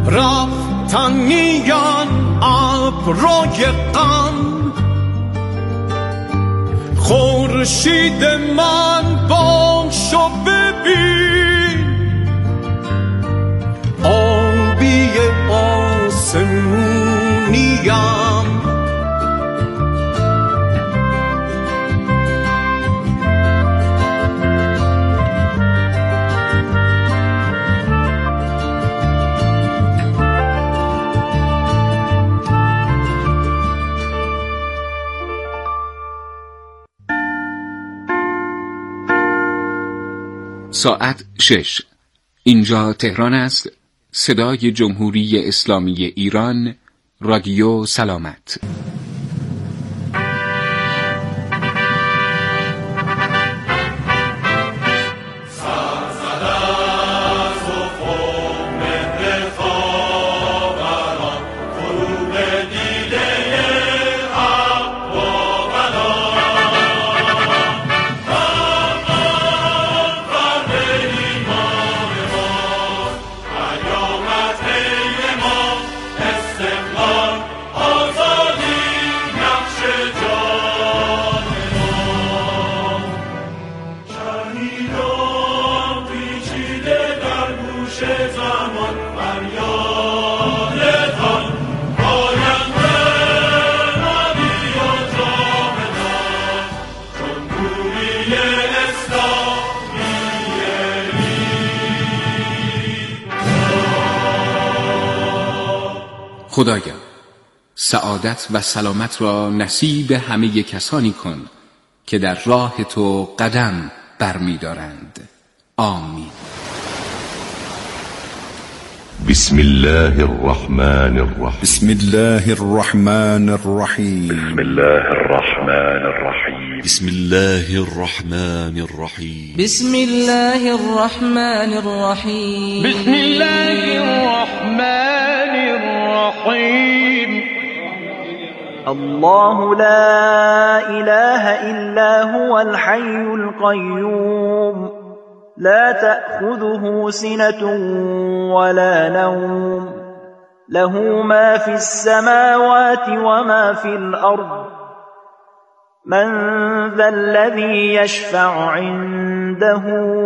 رفتن میان ابروی غم، خورشید من باشو ببین، آبی آسمونیم. ساعت 6. اینجا تهران است. صدای جمهوری اسلامی ایران، رادیو سلامت. خدایا سعادت و سلامت را نصیب همه کسانی کن که در راه تو قدم برمی‌دارند. آمین. بسم الله الرحمن الرحیم. بسم الله الرحمن الرحیم. بسم الله الرحمن الرحیم. بسم الله الرحمن الرحیم. بسم الله الرحمن الرحیم. بسم الله الرحمن الرحیم. الله لا إله إلا هو الحي القيوم لا تأخذه سنة ولا نوم له ما في السماوات وما في الأرض من ذا الذي يشفع عنده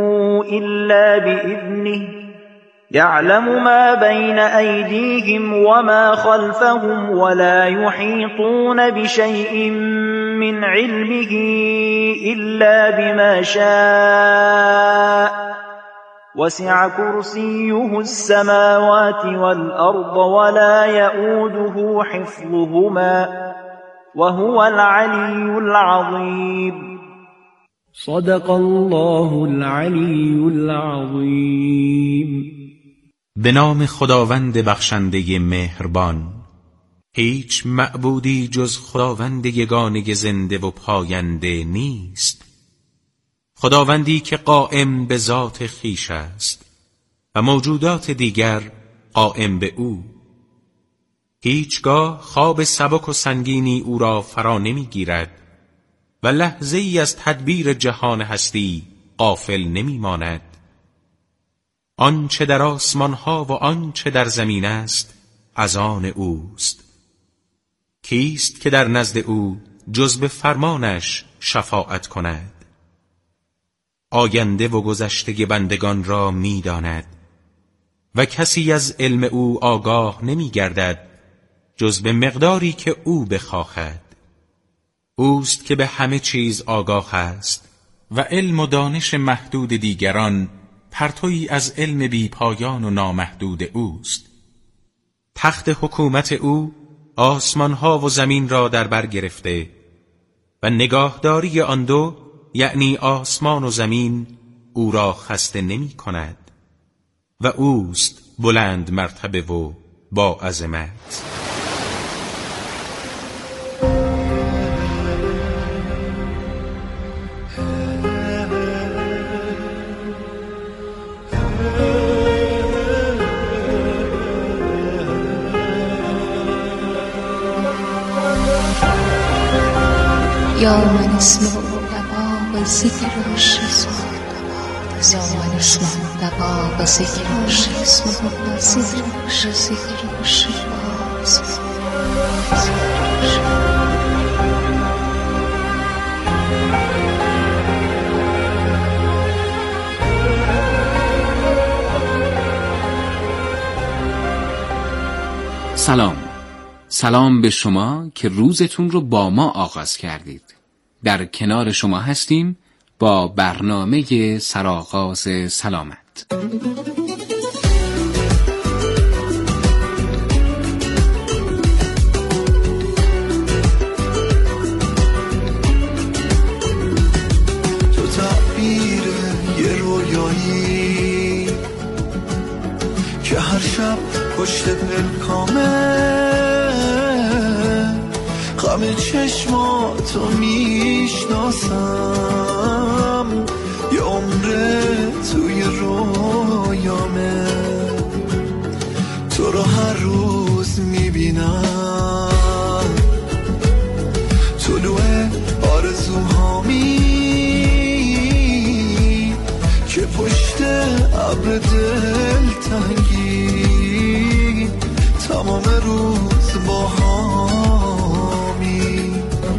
إلا بإذنه يعلم ما بين أيديهم وما خلفهم ولا يحيطون بشيء من علمه إلا بما شاء وسع كرسيه السماوات والأرض ولا يؤوده حفظهما وهو العلي العظيم. صدق الله العلی العظیم. به نام خداوند بخشنده مهربان. هیچ معبودی جز خداوند یگانه زنده و پاینده نیست، خداوندی که قائم به ذات خویش است و موجودات دیگر قائم به او. هیچگاه خواب سبک و سنگینی او را فرا نمیگیرد و لحظه ای از تدبیر جهان هستی غافل نمی ماند. آنچه در آسمان ها و آنچه در زمین است از آن اوست. کیست که در نزد او جز به فرمانش شفاعت کند؟ آینده و گذشته بندگان را می داند و کسی از علم او آگاه نمی گردد جز به مقداری که او بخواهد. اوست که به همه چیز آگاه است و علم و دانش محدود دیگران پرتویی از علم بی پایان و نامحدود اوست. تخت حکومت او آسمانها و زمین را در بر گرفته و نگاهداری آن دو یعنی آسمان و زمین او را خسته نمی کند و اوست بلند مرتبه و با عظمت. یا من اسمع دماغ ذکر و شزار، یا من اسمع دوا و ذکر عاشق ذکر عاشق سلام به شما که روزتون رو با ما آغاز کردید. در کنار شما هستیم با برنامه سرآغاز سلامت. تو تعبیر یه رویایی که هر شب پشت پلکامه غم چشماتو میشناسم، یه عمره توی رویامه تو رو هر روز میبینم، طلوع آرزوهامی که پشت ابر دلتنگی تمام روز با همی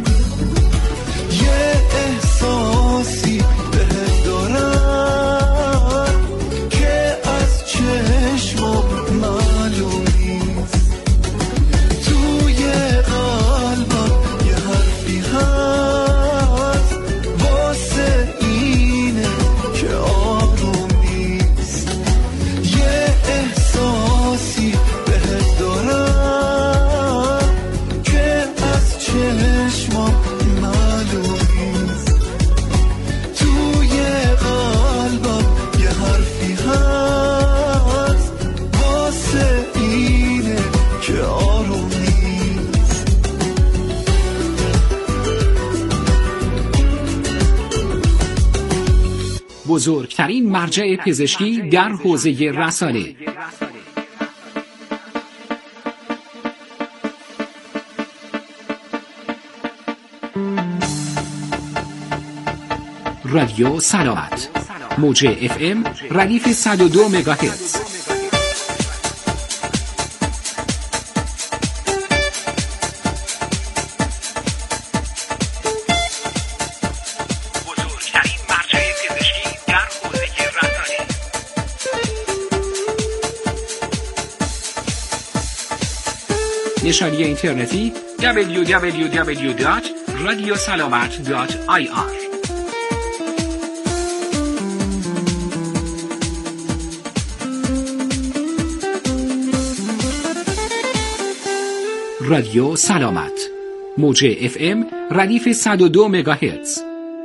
یه احساسی بهت دارم که از چشمم معلوم نیست، توی قلبم یه حرفی هست واسه اینه که آروم نیست، یه احساسی بهت دارم که از چشمم معلوم نیست، توی قلبم یه حرفی هست واسه اینه که آروم نیست. بزرگترین مرجع پزشکی در حوزه رسانه. رادیو سلامت، موج FM ردیف 102 مگاهرتز. بزرگترین مرجع پزشکی در حوزه رسانه. نشانی اینترنتی www.radiosalamat.ir. رادیو سلامت، موج FM ردیف 102 مگاهرتز.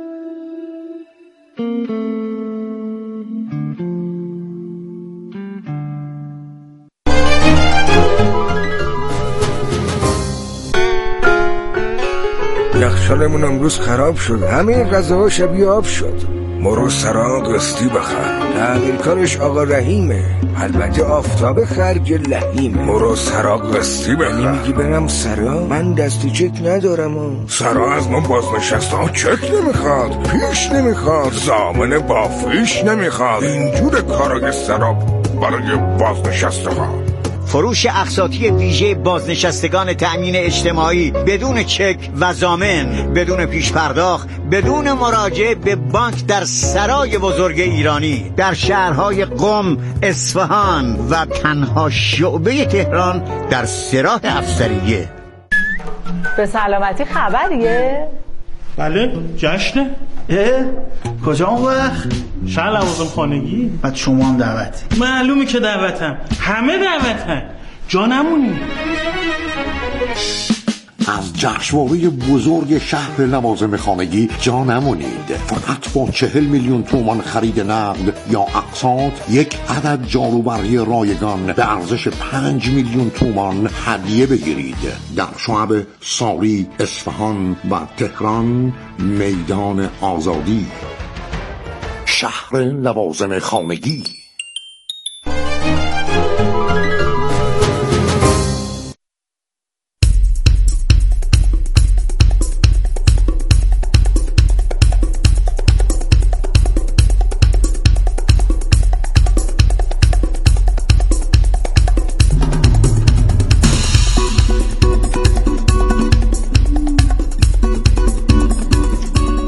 یخچالمون امروز خراب شد، همه غذاها شبیه آب شد. مرو سراغ قسطی بخر، تعمیرکارش آقا رحیمه، البته آفتاب خرج لحیمه. مرو سراغ قسطی بخر. نمیگی برم سرا؟ من دستی چک ندارم. سرا از ما بازنشسته ها چک نمیخواد، پیش نمیخواد، ضامن بافیش نمیخواد. اینجور کارای سرا برای بازنشسته ها. فروش اقساطی ویژه بازنشستگان تأمین اجتماعی بدون چک و ضامن، بدون پیش پرداخت، بدون مراجعه به بانک در سرای بزرگ ایرانی در شهرهای قم، اصفهان و تنها شعبه تهران در سراح افسریه. به سلامتی خبریه؟ بله، جشنه. کجا اون وقت؟ شهر لوازم خانگی. بعد شما هم دعوتی؟ معلومه که دعوتم، همه دعوتن، جا نمونی. از جشنواره بزرگ شهر لوازم خانگی جا نمونید. فقط با 40 میلیون تومان خرید نقد یا اقساط یک عدد جاروبرقی رایگان به ارزش 5 میلیون تومان هدیه بگیرید. در شعب ساری، اصفهان و تهران، میدان آزادی. شهر لوازم خانگی.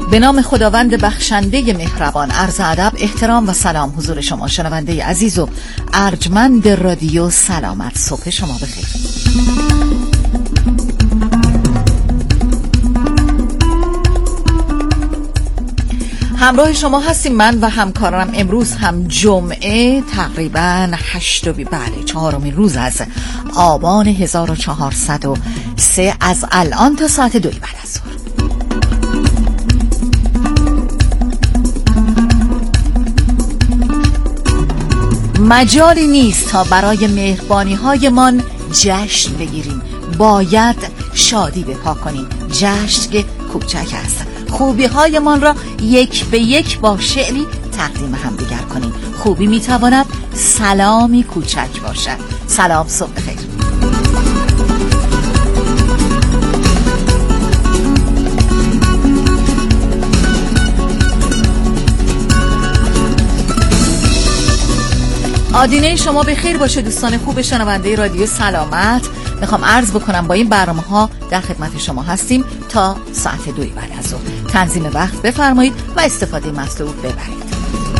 به نام خداوند بخشنده مهربان، عرض ادب، احترام و سلام حضور شما شنونده عزیز و ارجمند رادیو سلامت. صبح شما بخیر. همراه شما هستیم من و همکارانم. امروز هم جمعه تقریبا 4مین روز از آبان 1403 از الان تا ساعت 2 بعد از ظهر. مجالی نیست تا برای مهربانی هایمان جشن بگیریم. باید شادی بپا کنیم. جشن که کوچک است. خوبی هایمان را یک به یک با شعری تقدیم هم دیگر کنیم. خوبی میتواند سلامی کوچک باشد. سلام، صبح بخیر. آدینه شما بخیر باشه دوستان خوب شنونده رادیو سلامت. میخوام عرض بکنم با این برنامه ها در خدمت شما هستیم تا ساعت 2 بعد از ظهر. تنظیم وقت بفرمایید و استفاده مطلوب ببرید.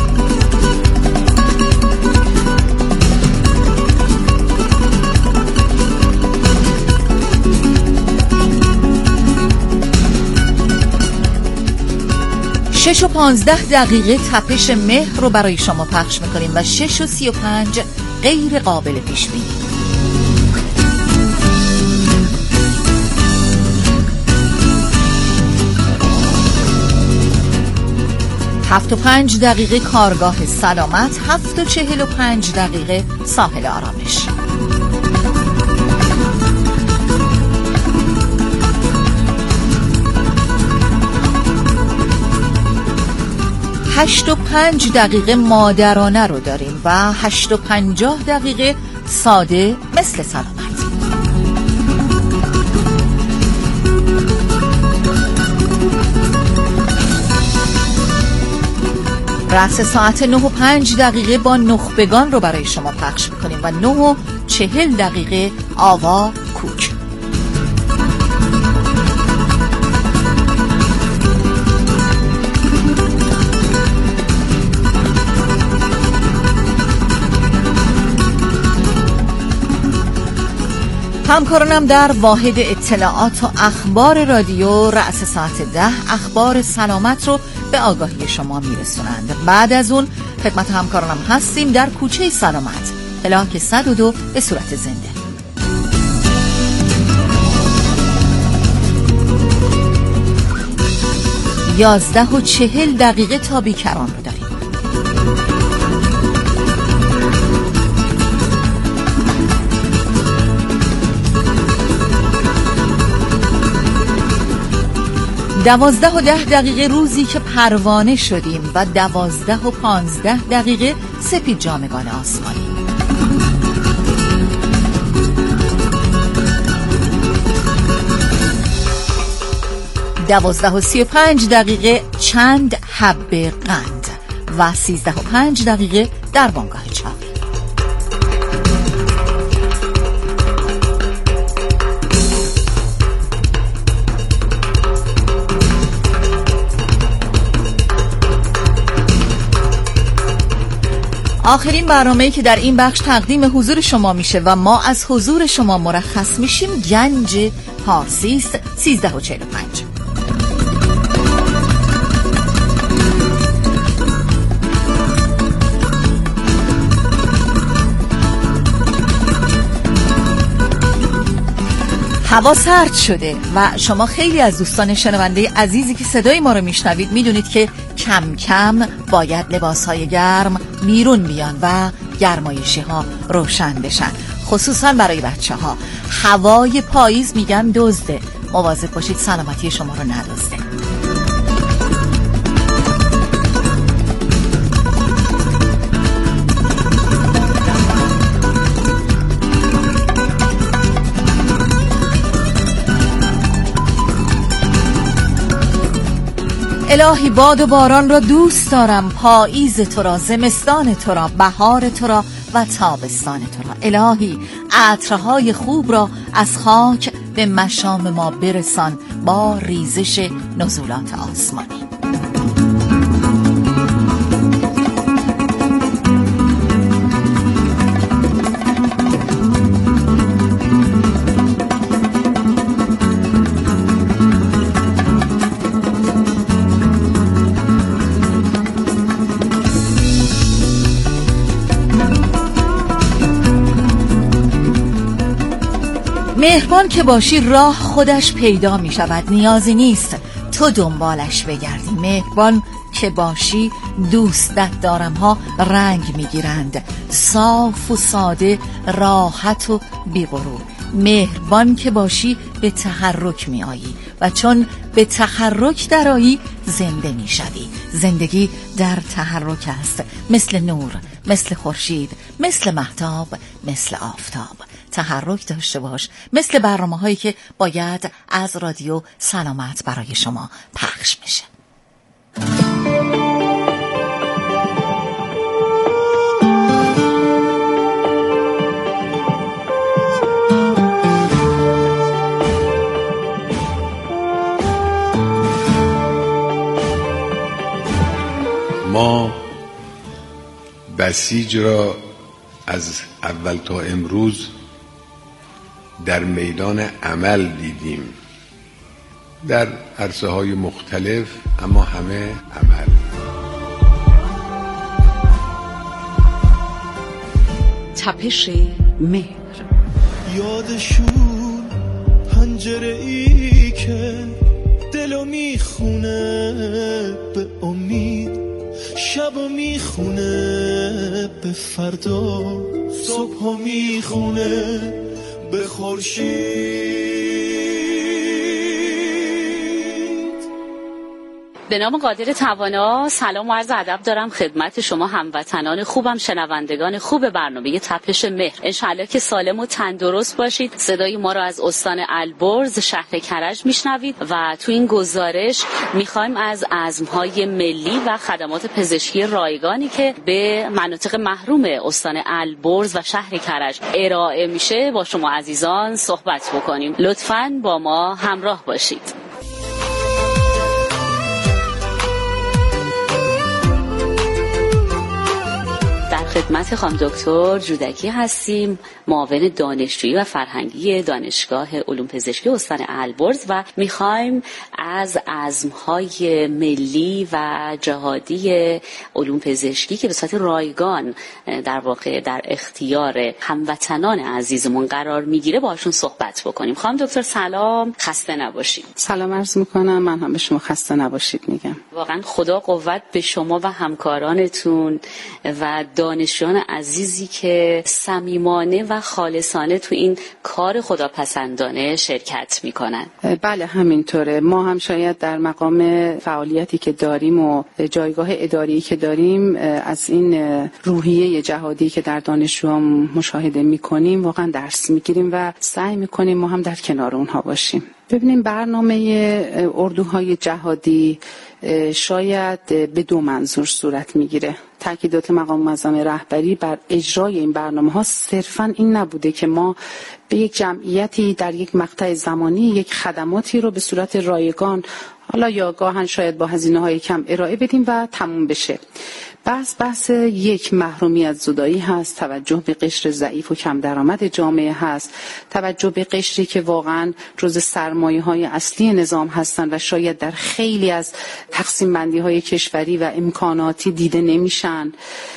شش و 15 دقیقه تپش مهر رو برای شما پخش میکنیم و 6:35 غیر قابل پیش بینی. 7:05 دقیقه کارگاه سلامت. 7:45 دقیقه ساحل آرامش. 8:05 دقیقه مادرانه رو داریم و 8:50 دقیقه ساده مثل سلامت. رأس ساعت 9:05 دقیقه با نخبگان رو برای شما پخش میکنیم و 9:40 دقیقه آوا کوک. همکارانم در واحد اطلاعات و اخبار رادیو رأس ساعت 10 اخبار سلامت رو به آگاهی شما میرسونند. بعد از اون خدمت همکارانم هستیم در کوچه سلامت، پلاک 102 به صورت زنده. 11:40 دقیقه تا بیکران رو داریم. دوازده و 10 دقیقه روزی که پروانه شدیم و 12:15 دقیقه سپید جامگان آسمانی. 12:35 دقیقه چند حبه قند و 13:05 دقیقه در بانگاه چاقی. آخرین برنامه‌ای که در این بخش تقدیم حضور شما میشه و ما از حضور شما مرخص میشیم گنج پارسی است. 13:45. هوا سرد شده و شما خیلی از دوستان شنونده عزیزی که صدای ما رو میشنوید میدونید که کم کم باید لباسهای گرم بیرون بیان و گرمایشی ها روشن بشن، خصوصا برای بچه ها. هوای پاییز میگن دزده، مواظب باشید سلامتی شما رو ندزده. الهی باد و باران را دوست دارم، پاییز تو را، زمستان تو را، بهار تو را و تابستان تو را. الهی عطرهای خوب را از خاک به مشام ما برسان با ریزش نزولات آسمانی. مهربان که باشی راه خودش پیدا می شود، نیازی نیست تو دنبالش بگردی. مهربان که باشی دوستت دارم ها رنگ می گیرند، صاف و ساده، راحت و بی غرور. مهربان که باشی به تحرک می آیی و چون به تحرک درآیی زنده می شوی. زندگی در تحرک است، مثل نور، مثل خورشید، مثل مهتاب، مثل آفتاب. تحرک داشته باش، مثل برنامه‌هایی که باید از رادیو سلامت برای شما پخش میشه. ما بسیج را از اول تا امروز در میدان عمل دیدیم، در عرصه های مختلف، اما همه عمل. تپش مهر. یادشون پنجره ای که دلو میخونه به امید، شبو میخونه به فردا، صبحو میخونه به خورشید. به نام قادر توانا سلام و عرض ادب دارم خدمت شما هموطنان خوبم، شنوندگان خوب برنامه تپش مهر. انشالله که سالم و تندرست باشید. صدای ما را از استان البرز شهر کرج میشنوید و تو این گزارش میخوایم از عزمهای ملی و خدمات پزشکی رایگانی که به مناطق محروم استان البرز و شهر کرج ارائه میشه با شما عزیزان صحبت بکنیم. لطفاً با ما همراه باشید. خدمت خانم دکتر جودکی هستیم، معاون دانشجویی و فرهنگی دانشگاه علوم پزشکی استان البرز و میخوایم از عزمهای ملی و جهادی علوم پزشکی که به صورت رایگان در واقع در اختیار هموطنان عزیزمون قرار میگیره باشون صحبت بکنیم. خانم دکتر سلام، خسته نباشید. سلام عرض میکنم، من هم به شما خسته نباشید میگم. واقعا خدا قوت به شما و همکارانتون و دانشجویان عزیزی که صمیمانه و خالصانه تو این کار خداپسندانه شرکت میکنن. بله همینطوره. ما هم شاید در مقام فعالیتی که داریم و جایگاه اداری که داریم از این روحیه جهادی که در دانشجویان مشاهده میکنیم واقعا درس میگیریم و سعی میکنیم ما هم در کنار اونها باشیم. ببینیم برنامه اردوهای جهادی شاید به دو منظور صورت میگیره. تاکیدات مقام معظم رهبری بر اجرای این برنامه‌ها صرفاً این نبوده که ما به یک جمعیتی در یک مقطع زمانی یک خدماتی رو به صورت رایگان، حالا یا گاهن شاید با هزینه‌های کم ارائه بدیم و تموم بشه. بحث یک محرومیت زدایی هست، توجه به قشر ضعیف و کم درآمد جامعه هست، توجه به قشری که واقعا جزء سرمایه‌های اصلی نظام هستند و شاید در خیلی از تقسیم بندی‌های کشوری و امکاناتی دیده نمیشن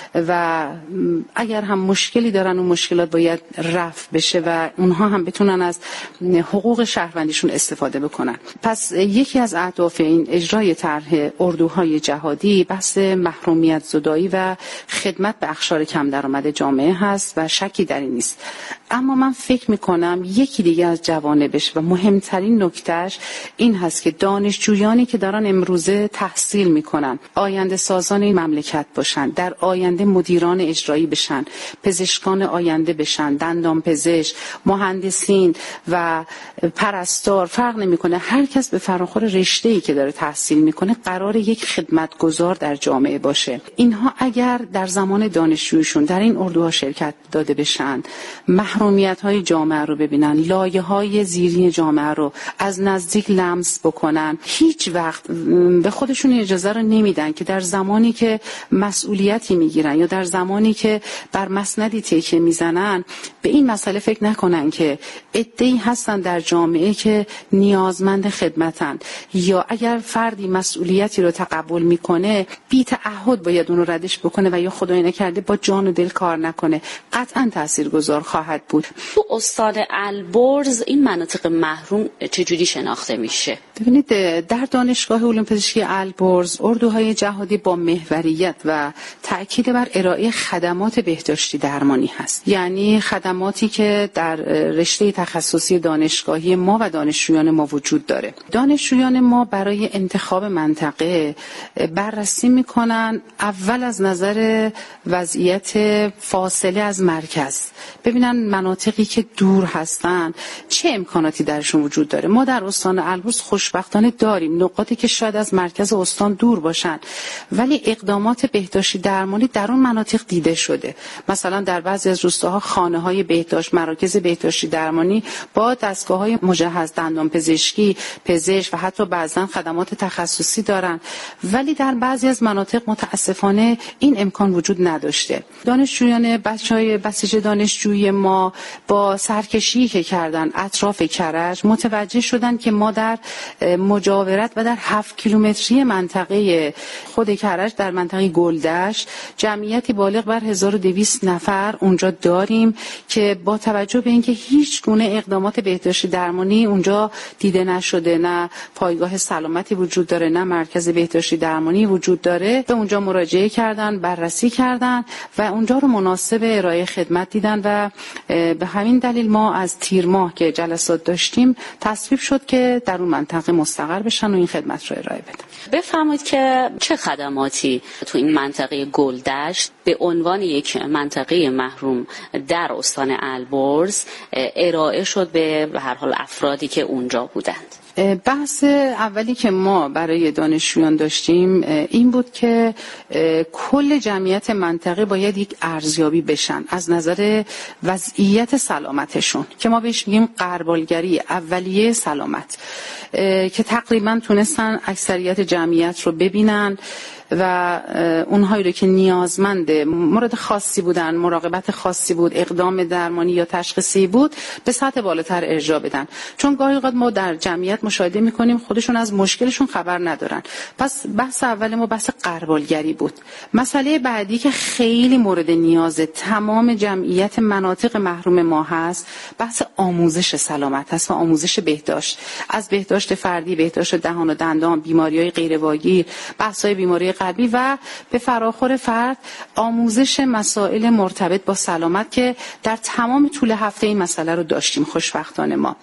و اگر هم مشکلی دارن اون مشکلات باید رفع بشه و اونها هم بتونن از حقوق شهروندیشون استفاده بکنن. پس یکی از اهداف این اجرای طرح اردوهای جهادی بحث محرومیت زدایی و خدمت به اقشار کم درآمد جامعه هست و شکی در این نیست. اما من فکر میکنم یکی دیگه از جوانبش و مهمترین نکتهش این هست که دانشجویانی که دارن امروزه تحصیل میکنن آینده سازان این مملکت باشن، در آینده مدیران اجرایی بشن، پزشکان آینده بشن، دندان پزشک، مهندسین و پرستار، فرق نمیکنه، هر کس به فراخور رشته‌ای که داره تحصیل میکنه قرار یک خدمتگزار در جامعه باشه. اینها اگر در زمان دانشجویشون در این اردوها شرکت داده بشن، محرومیت‌های جامعه رو ببینن، لایه‌های زیرین جامعه رو از نزدیک لمس بکنن، هیچ وقت به خودشون اجازه رو نمیدن که در زمانی که مسئولیتی میگیرن یا در زمانی که بر مسندی تکیه میزنن به این مسئله فکر نکنن که عده‌ای هستن در جامعه که نیازمند خدمتن، یا اگر فردی مسئولیتی رو تقبل میکنه بی تعهد باید اون رو ردش بکنه و یا خدای نکرده با جان و دل کار نکنه، قطعا تاثیرگذار خواهد بود. تو استان البرز این مناطق محروم چجوری شناخته میشه؟ ببینید در دانشگاه علوم پزشکی البرز اردوهای جهادی با محوریت و تأکید بر ارائه خدمات بهداشتی درمانی هست، یعنی خدماتی که در رشته تخصصی دانشگاهی ما و دانشجویان ما وجود داره. دانشجویان ما برای انتخاب منطقه بررسی میکنن اول از نظر وضعیت فاصله از مرکز، ببینن مناطقی که دور هستن چه امکاناتی درشون وجود داره. ما در استان البرز خوشبختانه داریم نقاطی که شاید از مرکز استان دور باشن ولی اقدامات بهداشتی درمانی در اون مناطق دیده شده. مثلا در بعضی از روستاها خانه‌های بهداشت، مراکز بهداشتی درمانی با دستگاه‌های مجهز دندانپزشکی، پزشک و حتی بعضا خدمات تخصصی دارن، ولی در بعضی از مناطق متاسفانه این امکان وجود نداشته. دانشجویان بچه‌های بسیج دانشجویی ما با سرکشی که کردن اطراف کرج متوجه شدن که ما در مجاورت و در 7 کیلومتری منطقه خود کرج در منطقه گلدشت جمعیتی بالغ بر 1200 نفر اونجا داریم که با توجه به اینکه هیچ گونه اقدامات بهداشتی درمانی اونجا دیده نشده، نه پایگاه سلامتی وجود داره نه مرکز بهداشتی درمانی وجود داره، به اونجا مراجعه کردن، بررسی کردن و اونجا رو مناسب ارائه خدمت دیدن و به همین دلیل ما از تیر ماه که جلسات داشتیم تصویب شد که در اون منطقه مستقر بشن و این خدمت رو ارائه بدن. بفرمایید که چه خدماتی تو این منطقه گلدشت به عنوان یک منطقه محروم در استان البرز ارائه شد به هر حال افرادی که اونجا بودند؟ بحث اولی که ما برای دانشجویان داشتیم این بود که کل جمعیت منطقه باید یک ارزیابی بشن از نظر وضعیت سلامتشون که ما بهش میگیم غربالگری اولیه سلامت، که تقریبا تونستن اکثریت جمعیت رو ببینن و اونهایی رو که نیازمند مورد خاصی بودن، مراقبت خاصی بود، اقدام درمانی یا تشخیصی بود به سطح بالاتر ارجاع بدن، چون گاهی اوقات ما در جمعیت مشاهده میکنیم خودشون از مشکلشون خبر ندارن. پس بحث اول ما بحث غربالگری بود. مسئله بعدی که خیلی مورد نیاز تمام جمعیت مناطق محروم ما هست بحث آموزش سلامت هست و آموزش بهداشت، از بهداشت فردی، بهداشت دهان و دندان، بیماری‌های غیرواگیر، بحث‌های بیماری قلبی و به فراخور فرد آموزش مسائل مرتبط با سلامت که در تمام طول هفته این مسئله رو داشتیم. خوشبختانه ما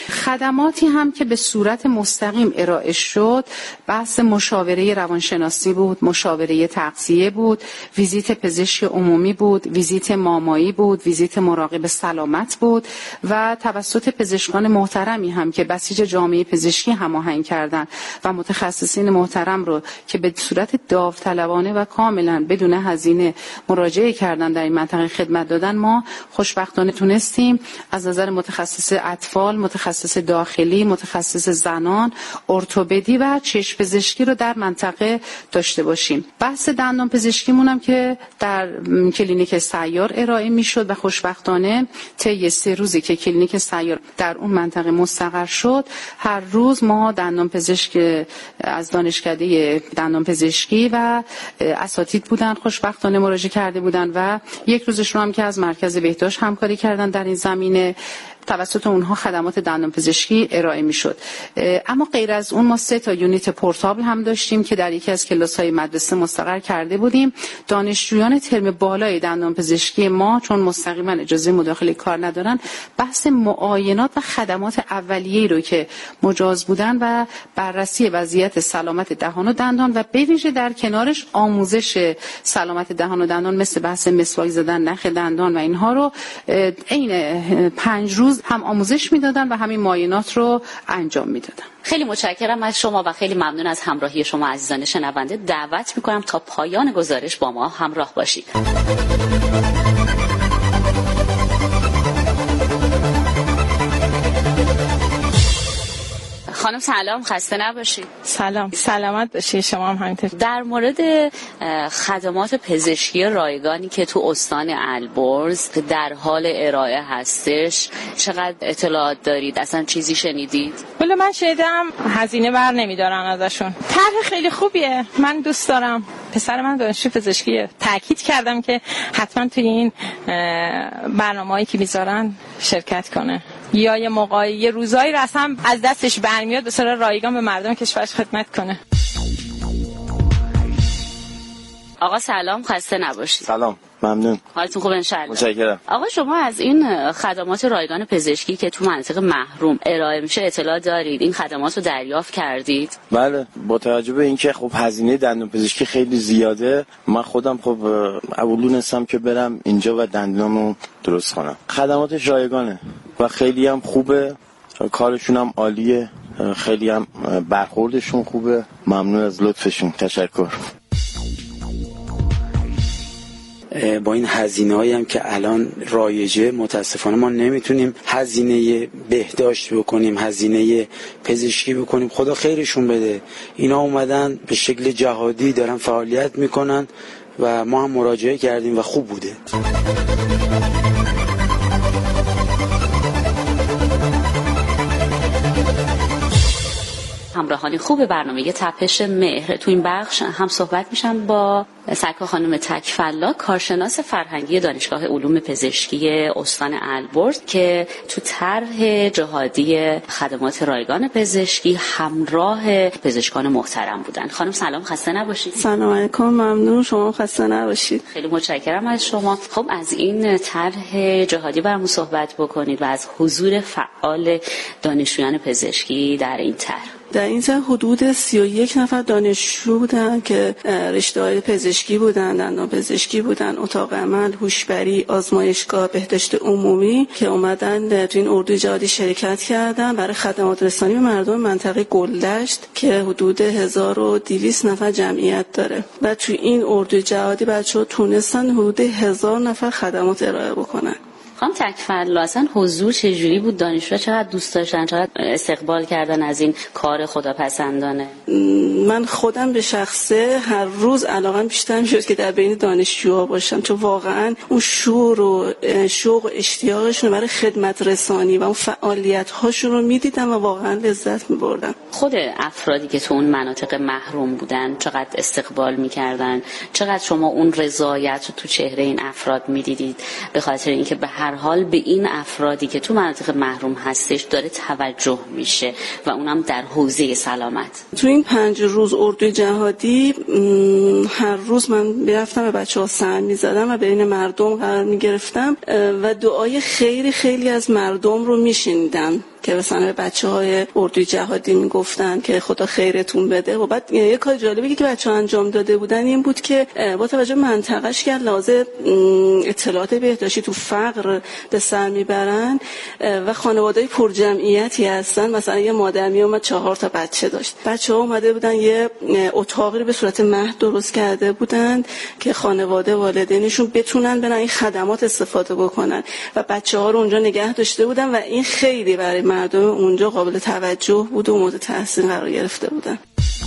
خدماتی هم که به صورت مستقیم ارائه شد بحث مشاوره روانشناسی بود، مشاوره تغذیه بود، ویزیت پزشک عمومی بود، ویزیت مامایی بود، ویزیت مراقب سلامت بود و توسط پزشکان محترمی هم که بسیج جامعه پزشکی هماهنگ کردن و متخصصین محترم رو که به صورت داوطلبانه و کاملا بدون هزینه مراجعه کردن در این منطقه خدمت دادن، ما خوشبختانه تونستیم از نظر متخصص اطفال، متخصص داخلی، متخصص زنان، ارتوپدی و چشم پزشکی رو در منطقه داشته باشیم. بحث دندان پزشکیمون هم که در کلینیک سیار ارائه میشد و خوشبختانه طی 3 روزی که کلینیک سیار در اون منطقه مستقر شد هر روز ما دندان پزشک از دانشکده دندان پزشکی و اساتید بودن خوشبختانه مراجعه کرده بودن و یک روزشون هم که از مرکز بهداشت همکاری کردن در این زمینه توسط اونها خدمات دندانپزشکی ارائه میشد. اما غیر از اون ما 3 تا یونیت پورتابل هم داشتیم که در یکی از کلاس‌های مدرسه مستقر کرده بودیم. دانشجویان ترم بالای دندانپزشکی ما چون مستقیما اجازه مداخله کار ندارن بحث معاینات و خدمات اولیه‌ای رو که مجاز بودن و بررسی وضعیت سلامت دهان و دندان و به ویژه در کنارش آموزش سلامت دهان و دندان مثل بحث مسواک زدن، نخ دندان و اینها رو عین 5 روز هم آموزش میدادن و همین معاینات رو انجام میدادن. خیلی متشکرم از شما و خیلی ممنون از همراهی شما عزیزان شنونده. دعوت میکنم تا پایان گزارش با ما همراه باشید. خانم سلام، خسته نباشید. سلام، سلامت باشید. شما هم همینطور. در مورد خدمات پزشکی رایگانی که تو استان البرز در حال ارائه هستش چقدر اطلاعات دارید؟ اصلا چیزی شنیدید؟ ولی من شنیدم هزینه بر نمیدارن ازشون. طرح خیلی خوبیه، من دوست دارم. پسر من دانشجو پزشکی، تاکید کردم که حتما توی این برنامه‌ای که میذارن شرکت کنه، یا یه موقعی یه روزایی رسم از دستش برمیاد به صورت رایگان به مردم کشورش خدمت کنه. آقا سلام، خسته نباشید. سلام، ممنون. حالتون خوب انشالله؟ متشکرم. آقا شما از این خدمات رایگان پزشکی که تو مناطق محروم ارائه میشه اطلاع دارید؟ این خدمات رو دریافت کردید؟ بله، با توجه به اینکه خب هزینه دندون پزشکی خیلی زیاده، من خودم خب اولونستم که برم اینجا و دندونمو درست کنم. خدماتش رایگانه و خیلی هم خوبه، کارشون هم عالیه، خیلی هم برخوردشون خوبه. ممنون از لطفشون، تشکر. با این هزینه‌هایی هم که الان رایجه، متاسفانه ما نمیتونیم هزینه بهداشت بکنیم، هزینه پزشکی بکنیم. خدا خیرشون بده، اینا اومدن به شکل جهادی دارن فعالیت میکنن و ما هم مراجعه کردیم و خوب بوده. همراهان خوب برنامه تپش مهر، تو این بخش هم صحبت میشم با سرکار خانم تکفلا، کارشناس فرهنگی دانشگاه علوم پزشکی استان البرز که تو طرح جهادی خدمات رایگان پزشکی همراه پزشکان محترم بودن. خانم سلام، خسته نباشید. سلام علیکم، ممنون، شما خسته نباشید. خیلی متشکرم از شما. خب از این طرح جهادی برامون صحبت بکنید و از حضور فعال دانشجویان پزشکی در این طرح. در این طرح حدود 31 نفر دانشجو بودن که رشته‌های پزشکی بودن، دندان پزشکی بودن، اتاق عمل، هوشبری، آزمایشگاه، بهداشت عمومی که اومدن تو این اردوی جهادی شرکت کردن برای خدمات رسانی به مردم منطقه گلدشت که حدود 1200 نفر جمعیت داره و تو این اردوی جهادی بچه‌ها تونستن حدود 1000 نفر خدمات ارائه بکنن. خانم تکفلا، اصلا حضور چجوری بود؟ دانشجوها چقدر دوست داشتن، چقدر استقبال کردن از این کار خداپسندانه؟ من خودم به شخصه هر روز علاقم بیشتر میشد که در بین دانشجوها باشم، چون واقعا اون شور و شوق و اشتیاقشون برای خدمت رسانی و اون فعالیت هاشون رو میدیدم و واقعا لذت میبردم. خود افرادی که تو اون مناطق محروم بودن چقدر استقبال میکردن؟ چقدر شما اون رضایت رو تو چهره این افراد میدیدید به خاطر اینکه به هر حال به این افرادی که تو مناطق محروم هستش داره توجه میشه و اونم در حوزه سلامت؟ تو این 5 روز اردوی جهادی هر روز من میرفتم به بچه‌ها سهم می‌زدم و بین مردم قرار می‌گرفتم و دعای خیلی از مردم رو میشنیدم که مثلا به بچه‌های اردوی جهادی میگفتن که خدا خیرتون بده. و بعد یه کار جالبی که بچه‌ها انجام داده بودن این بود که با توجه به منطقه‌اش که لازم اطلاعات بهداشتی تو فقر به سر میبرن و خانواده‌های پرجمعیتی هستن، مثلا یه مادر میومد 4 تا بچه داشت، بچه‌ها اومده بودن یه اتاقی رو به صورت مهد درست کرده بودن که خانواده والدینشون بتونن برن این خدمات استفاده بکنن و بچه‌ها رو اونجا نگه داشته بودن و این خیلی برای مردم اونجا قابل توجه بود و مورد تحسین قرار گرفته بودن.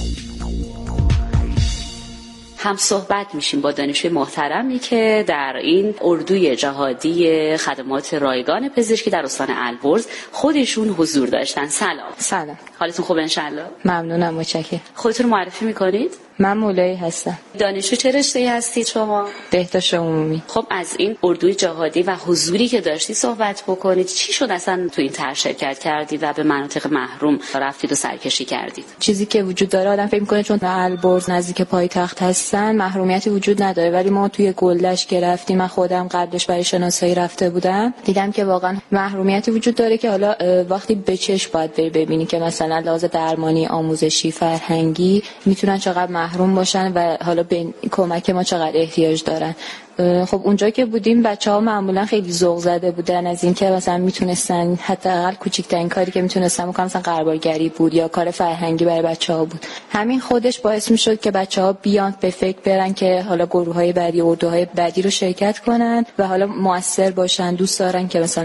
هم صحبت میشیم با دانشجوی محترمی که در این اردوی جهادی خدمات رایگان پزشکی در استان البرز خودشون حضور داشتن. سلام. حالتون خوب انشالله؟ ممنونم، متشکرم. خودتون رو معرفی میکنید؟ من مولیی هستم. دانشجو چه رشته‌ای هستید شما؟ بهداشت عمومی. خب از این اردوی جهادی و حضوری که داشتی صحبت بکنید. چی شد اصلا تو این طرح شرکت کردید و به مناطق محروم رفتید و سرکشی کردید؟ چیزی که وجود داره آدم فکر می‌کنه چون البرز نزدیک پایتخت هستن محرومیتی وجود نداره، ولی ما توی گلدشت که رفتیم، من خودم قبلش برای شناسایی رفته بودم، دیدم که واقعا محرومیتی وجود داره که حالا وقتی به چشم باید بری ببینی که مثلا لحاظ درمانی، آموزشی، فرهنگی میتونن چقدر محروم باشن و حالا به کمک ما چقدر احتیاج دارن. خب اونجا که بودیم بچه‌ها معمولا خیلی ذوق زده بودن از اینکه مثلا میتونستن حداقل کوچکترین کاری که میتونستن بکنن مثلا غربالگری بود یا کار فرهنگی برای بچه‌ها بود. همین خودش باعث میشد که بچه‌ها بیان به فکر برن که حالا گروه‌های بعدی، اردوهای بعدی رو شرکت کنن و حالا موثر باشن، دوست دارن که مثلا